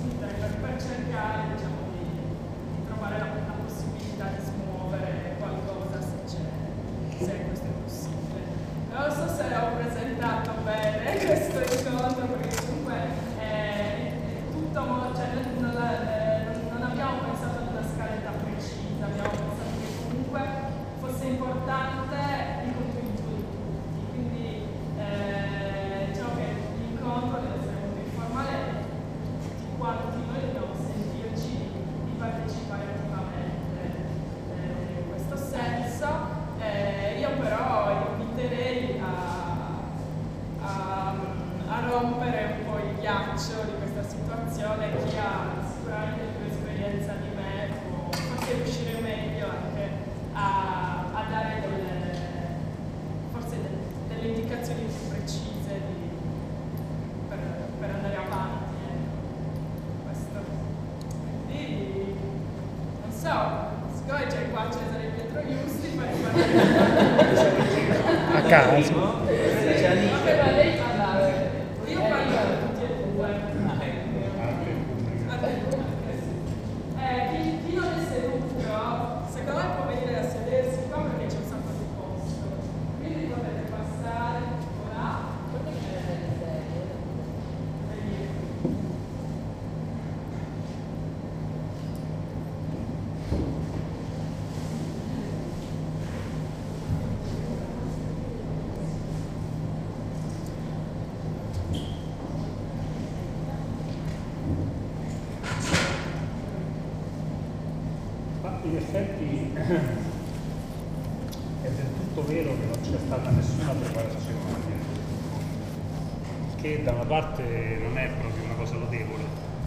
discutere, per cercare diciamo, di trovare la possibilità di smuovere qualcosa se questo è possibile. Non so se ho presentato bene questo incontro, perché comunque è tutto, cioè, non abbiamo pensato ad una scaletta precisa, abbiamo pensato che comunque fosse importante il contributo di tutti, quindi diciamo che l'incontro deve essere molto informale, tutti quanti noi dobbiamo sentirci di partecipare attivamente in questo senso. Io però inviterei a rompere un po' il ghiaccio di questa situazione. Chi ha sicuramente più esperienza di me può forse riuscire meglio anche a dare delle indicazioni più precise per andare avanti. Questo. Quindi, non so, siccome c'è qua Cesare Pietro Giusti, a caso. Vabbè, ma lei parla, io parlo a tutti e due. Chi non è seduto, secondo me può venire a sedersi qua perché c'è un sacco di posto. Quindi potete passare là. In effetti è del tutto vero che non c'è stata nessuna preparazione, che da una parte non è proprio una cosa lodevole,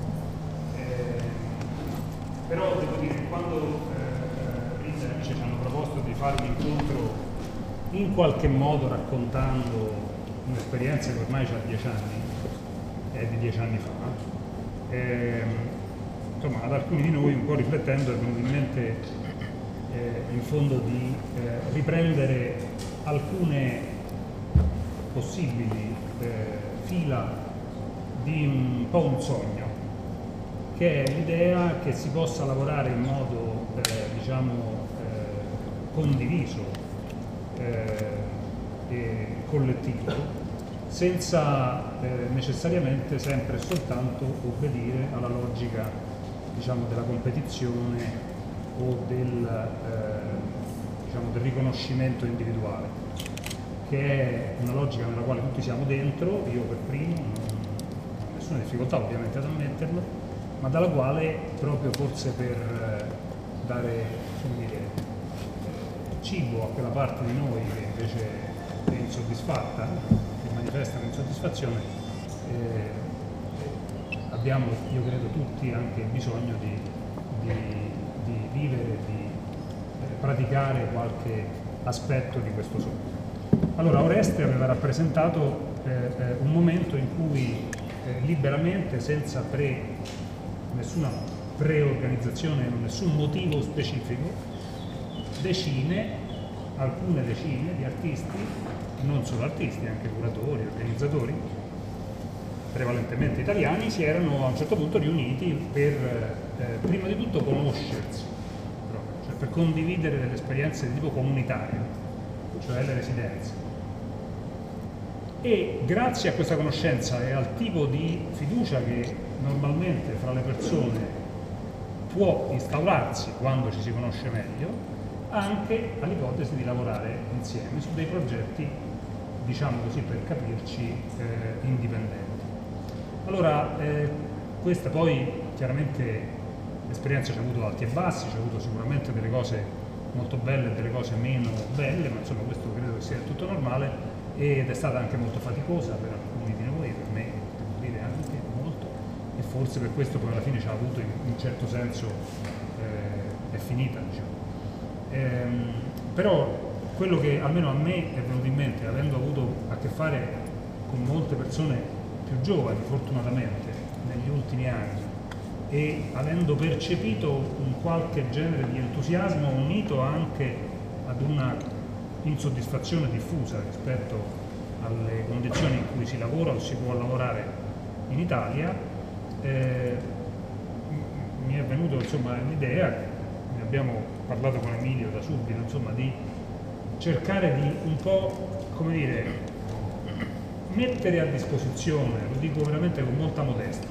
però devo dire che quando Rizza e amici ci hanno proposto di fare un incontro in qualche modo raccontando un'esperienza che ormai ha 10 anni, è di 10 anni fa, insomma, ad alcuni di noi, un po' riflettendo, è venuto in mente in fondo di riprendere alcune possibili fila di un po' un sogno, che è l'idea che si possa lavorare in modo diciamo condiviso e collettivo, senza necessariamente sempre e soltanto obbedire alla logica, diciamo, della competizione o del riconoscimento individuale, che è una logica nella quale tutti siamo dentro, io per primo, non ho nessuna difficoltà ovviamente ad ammetterlo, ma dalla quale, proprio forse per dare, come dire, cibo a quella parte di noi che invece è insoddisfatta, che manifesta un'insoddisfazione, abbiamo, io credo tutti, anche bisogno di vivere, di praticare qualche aspetto di questo sogno. Allora, Oreste aveva rappresentato un momento in cui liberamente, senza nessuna preorganizzazione, nessun motivo specifico, alcune decine di artisti, non solo artisti, anche curatori, organizzatori, prevalentemente italiani, si erano a un certo punto riuniti per prima di tutto conoscersi, cioè per condividere delle esperienze di tipo comunitario, cioè le residenze. E grazie a questa conoscenza e al tipo di fiducia che normalmente fra le persone può instaurarsi quando ci si conosce meglio, anche all'ipotesi di lavorare insieme su dei progetti, diciamo così per capirci, indipendenti. Allora, questa poi chiaramente l'esperienza ci ha avuto alti e bassi, ci ha avuto sicuramente delle cose molto belle e delle cose meno belle, ma insomma questo credo che sia tutto normale, ed è stata anche molto faticosa per alcuni di noi, per me devo dire anche molto, e forse per questo poi alla fine ci ha avuto in un certo senso, è finita, diciamo. Però quello che almeno a me è venuto in mente, avendo avuto a che fare con molte persone più giovani fortunatamente negli ultimi anni e avendo percepito un qualche genere di entusiasmo unito anche ad una insoddisfazione diffusa rispetto alle condizioni in cui si lavora o si può lavorare in Italia, mi è venuto l'idea, ne abbiamo parlato con Emilio da subito, insomma, di cercare di un po', come dire, mettere a disposizione, lo dico veramente con molta modestia,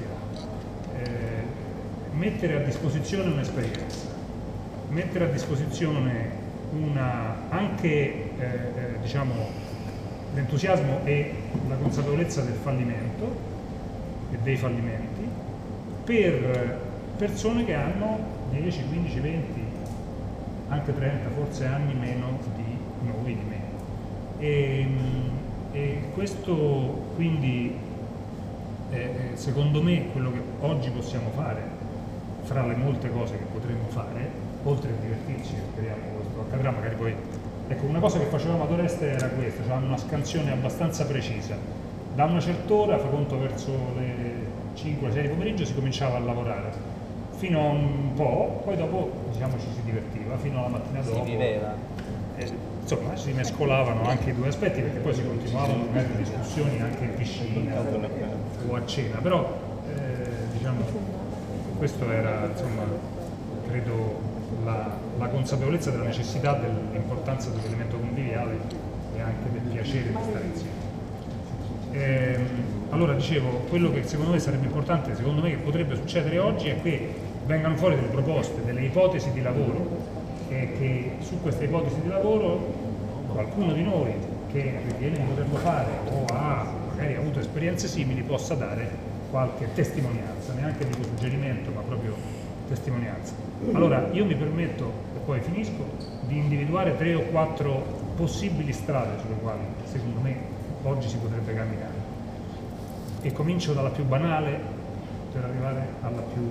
mettere a disposizione un'esperienza, mettere a disposizione anche diciamo, l'entusiasmo e la consapevolezza del fallimento e dei fallimenti per persone che hanno 10, 15, 20, anche 30, forse anni meno di noi, di me. E questo quindi secondo me quello che oggi possiamo fare, fra le molte cose che potremmo fare, oltre a divertirci, speriamo questo accadrà, magari poi. Ecco, una cosa che facevamo ad Oreste era questa, cioè una scansione abbastanza precisa. Da una certa ora, fa conto verso le 5-6 di pomeriggio, si cominciava a lavorare, fino a un po', poi dopo diciamo ci si divertiva, fino alla mattina dopo. Si viveva. Insomma, si mescolavano anche i due aspetti, perché poi si continuavano magari discussioni anche in piscina o a cena, però diciamo, questo era, insomma, credo la consapevolezza della necessità dell'importanza dell'elemento conviviale e anche del piacere di stare insieme. Allora dicevo, quello che secondo me sarebbe importante, secondo me che potrebbe succedere oggi, è che vengano fuori delle proposte, delle ipotesi di lavoro, e che su queste ipotesi di lavoro qualcuno di noi che ritiene di poterlo fare o ha magari avuto esperienze simili possa dare qualche testimonianza, neanche dico suggerimento, ma proprio testimonianza. Allora io mi permetto, e poi finisco, di individuare 3 o 4 possibili strade sulle quali secondo me oggi si potrebbe camminare, e comincio dalla più banale per arrivare alla più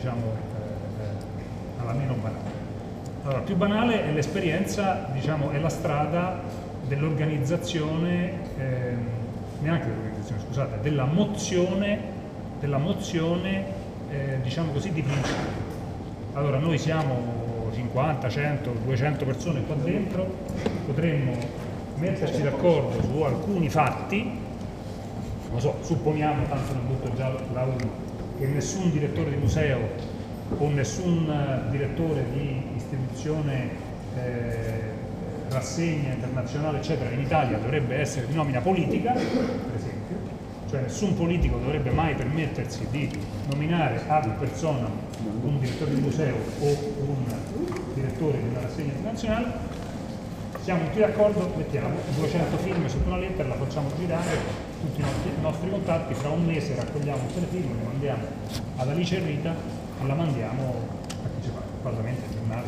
alla meno banale. Allora, più banale è l'esperienza, diciamo, è la strada dell'organizzazione, neanche dell'organizzazione, scusate, della mozione diciamo così, di principio. Allora, noi siamo 50, 100, 200 persone qua dentro, potremmo metterci d'accordo su alcuni fatti, non so, supponiamo, tanto ne butto già la uno, che nessun direttore di museo o nessun direttore di istituzione, rassegna internazionale, eccetera, in Italia dovrebbe essere di nomina politica, per esempio, cioè nessun politico dovrebbe mai permettersi di nominare ad personam un direttore di museo o un direttore di una rassegna internazionale. Siamo tutti d'accordo, mettiamo 200 firme sotto una lettera, la facciamo girare, tutti i nostri contatti, fra un mese raccogliamo tutte le firme, le mandiamo ad Alice e Rita e la mandiamo a chi ci fa, il Parlamento, ai giornali,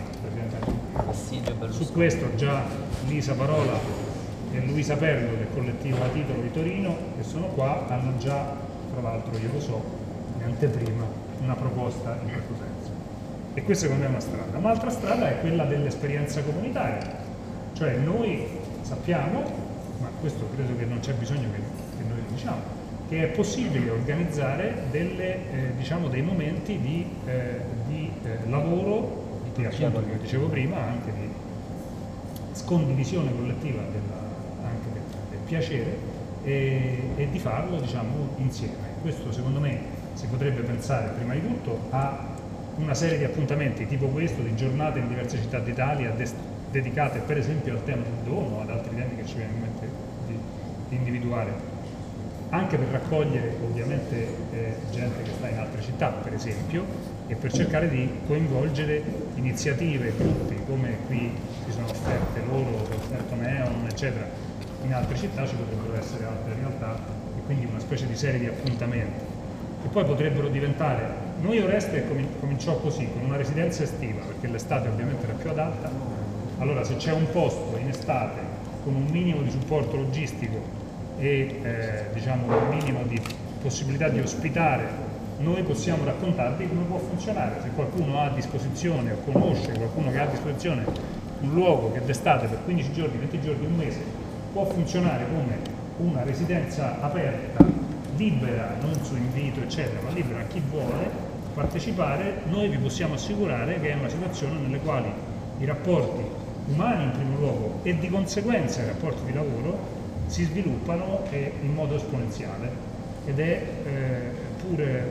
su questo già Lisa Parola e Luisa Perlo del collettivo A Titolo di Torino, che sono qua, hanno già, tra l'altro io lo so, in anteprima, una proposta in questo senso. E questa secondo me è una strada. Un'altra strada è quella dell'esperienza comunitaria, cioè noi sappiamo, ma questo credo che non c'è bisogno che noi lo diciamo, che è possibile organizzare diciamo, dei momenti di lavoro, che appunto, come dicevo prima, anche di scondivisione collettiva anche del piacere, e di farlo, diciamo, insieme. Questo secondo me si potrebbe pensare prima di tutto a una serie di appuntamenti tipo questo, di giornate in diverse città d'Italia dedicate per esempio al tema del dono o ad altri temi che ci viene in mente di individuare, anche per raccogliere ovviamente gente che sta in altre città, per esempio, e per cercare di coinvolgere iniziative, gruppi come qui si sono offerte loro, offerto Neon, eccetera. In altre città ci potrebbero essere altre realtà e quindi una specie di serie di appuntamenti che poi potrebbero diventare. Noi Oreste cominciò così, con una residenza estiva, perché l'estate ovviamente era più adatta. Allora se c'è un posto in estate con un minimo di supporto logistico e diciamo un minimo di possibilità di ospitare, noi possiamo raccontarvi come può funzionare. Se qualcuno ha a disposizione o conosce qualcuno che ha a disposizione un luogo che d'estate per 15 giorni, 20 giorni, un mese può funzionare come una residenza aperta, libera, non su invito eccetera, ma libera a chi vuole partecipare, noi vi possiamo assicurare che è una situazione nelle quali i rapporti umani in primo luogo e di conseguenza i rapporti di lavoro si sviluppano in modo esponenziale, ed è pure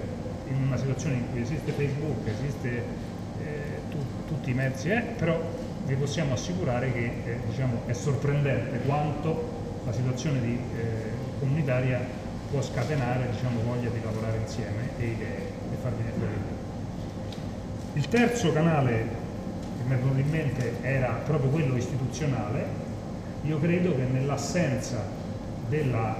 in una situazione in cui esiste Facebook, esiste tutti i mezzi, però vi possiamo assicurare che diciamo, è sorprendente quanto la situazione comunitaria può scatenare, diciamo, voglia di lavorare insieme e idee e far venire fuori idee. Il terzo canale che mi è venuto in mente era proprio quello istituzionale. Io credo che nell'assenza della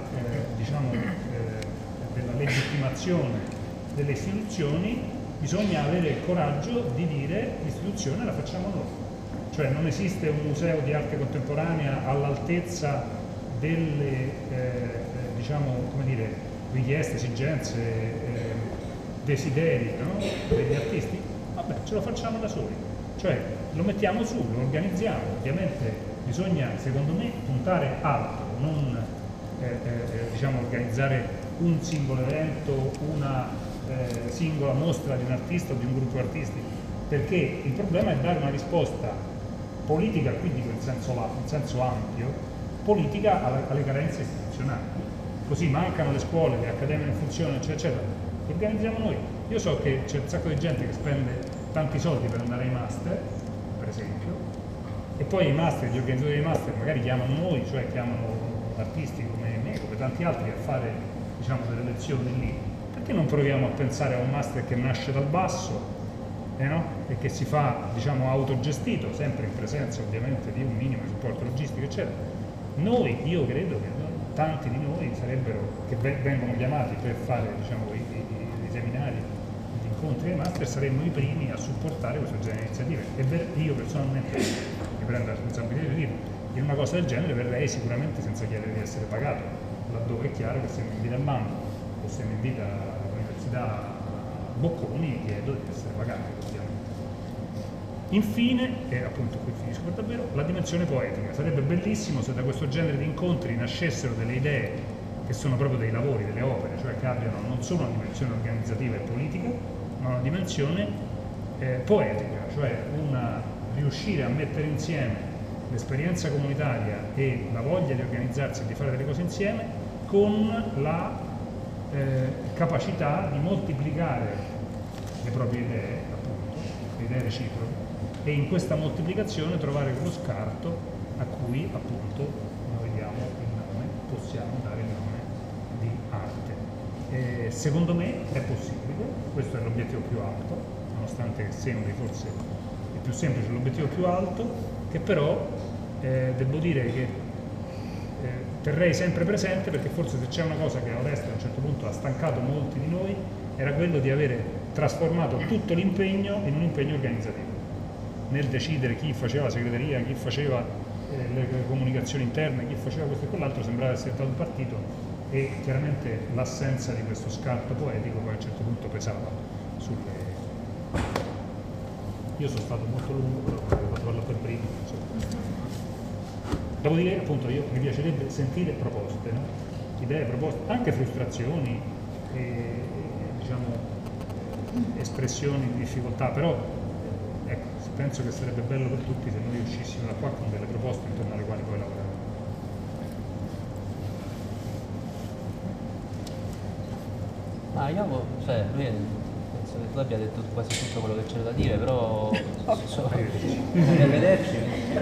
legittimazione delle istituzioni bisogna avere il coraggio di dire l'istituzione la facciamo noi. Cioè non esiste un museo di arte contemporanea all'altezza delle richieste, esigenze, desideri, no? Degli artisti. Vabbè, ce lo facciamo da soli, cioè lo mettiamo su, lo organizziamo. Ovviamente bisogna, secondo me, puntare alto, non organizzare un singolo evento, una singola mostra di un artista o di un gruppo di artisti, perché il problema è dare una risposta politica, quindi in senso ampio, politica alle carenze istituzionali. Così mancano le scuole, le accademie non funzionano, eccetera, eccetera. Lo organizziamo noi. Io so che c'è un sacco di gente che spende tanti soldi per andare ai master, per esempio, e poi i master, gli organizzatori dei master magari chiamano noi, cioè chiamano artisti come me, come tanti altri, a fare, diciamo, delle lezioni lì. Perché non proviamo a pensare a un master che nasce dal basso, no? E che si fa, diciamo, autogestito, sempre in presenza ovviamente di un minimo di supporto logistico, eccetera. Io credo che tanti di noi che vengono chiamati per fare, diciamo, i seminari, gli incontri dei master, saremmo i primi a supportare questo genere di iniziative. E io personalmente mi prendo la responsabilità di dire, in una cosa del genere verrei sicuramente senza chiedere di essere pagato, laddove è chiaro che se mi invita al bando o se mi invita all'università Bocconi chiedo di essere pagato, ovviamente. Infine, e appunto qui finisco per davvero, la dimensione poetica. Sarebbe bellissimo se da questo genere di incontri nascessero delle idee che sono proprio dei lavori, delle opere, cioè che abbiano non solo una dimensione organizzativa e politica, ma una dimensione poetica, cioè riuscire a mettere insieme l'esperienza comunitaria e la voglia di organizzarsi e di fare delle cose insieme con la capacità di moltiplicare le proprie idee, appunto, le idee reciproche, e in questa moltiplicazione trovare quello scarto a cui appunto noi diamo il nome, possiamo dare il nome di arte. Secondo me è possibile, questo è l'obiettivo più alto, nonostante che sembri forse il più semplice, l'obiettivo più alto, che però devo dire che terrei sempre presente, perché forse se c'è una cosa che a Oreste a un certo punto ha stancato molti di noi era quello di avere trasformato tutto l'impegno in un impegno organizzativo, nel decidere chi faceva la segreteria, chi faceva le comunicazioni interne, chi faceva questo e quell'altro, sembrava essere stato un partito, e chiaramente l'assenza di questo scarto poetico poi a un certo punto pesava sulle... Io sono stato molto lungo, però ho fatto farlo per primo, insomma. Dopodiché, appunto, mi piacerebbe sentire proposte, no? Idee, proposte, anche frustrazioni, diciamo, espressioni di difficoltà, però ecco, penso che sarebbe bello per tutti se noi uscissimo da qua con delle proposte intorno alle quali poi lavorare. Lui penso che tu abbia detto quasi tutto quello che c'era da dire, però arrivederci.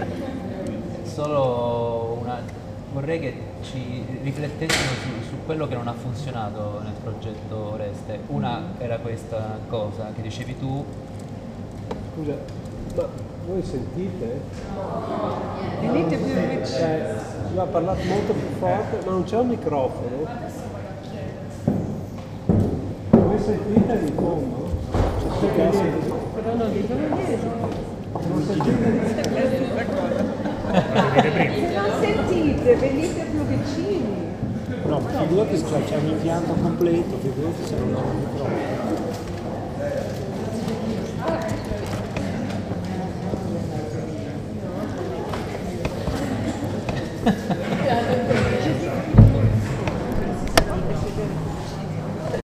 Solo vorrei che ci riflettessimo su quello che non ha funzionato nel progetto Oreste. Una era questa cosa che dicevi tu. Scusa, ma voi sentite? Venite più vicino. Ha parlato molto più forte, ma non c'è un microfono. Voi sentite in fondo? Però non dico niente. Non sentite? Se non sentite, venite più vicini. No, ma figurati se c'è un impianto completo, figurati se non ho un microfono.